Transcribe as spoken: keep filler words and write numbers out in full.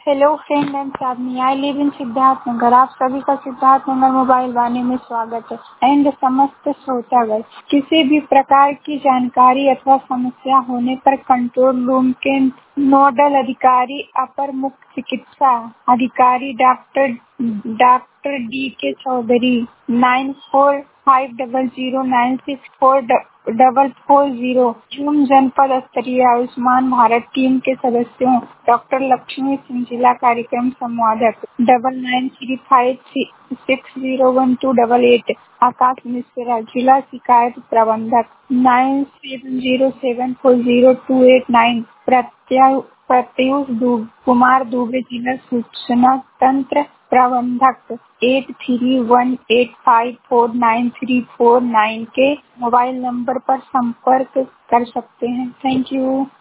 Hello friend and family, I live in Siddharth Nagar. आप सभी का सिद्धार्थ नगर मोबाइल वाणी में स्वागत है। एंड समस्त श्रोतागण, किसी भी प्रकार की जानकारी अथवा समस्या होने पर कंट्रोल रूम के नोडल अधिकारी अपर मुख्य चिकित्सा अधिकारी doctor doctor D K Chaudhary nine four five double zero nine six four double four zero जून जनपद स्तरीय आयुष्मान भारत टीम के सदस्यों डॉक्टर लक्ष्मी सिंह, जिला कार्यक्रम संवादक double nine three five six zero one two double eight, Akash Mishra, जिला शिकायत प्रबंधक nine seven zero seven four zero two eight nine, Pratyay Pratyush Kumar Dubey, जिला सूचना तंत्र प्रबंधक eight three one eight five four nine three four nine के मोबाइल नंबर पर संपर्क कर सकते हैं। Thank you.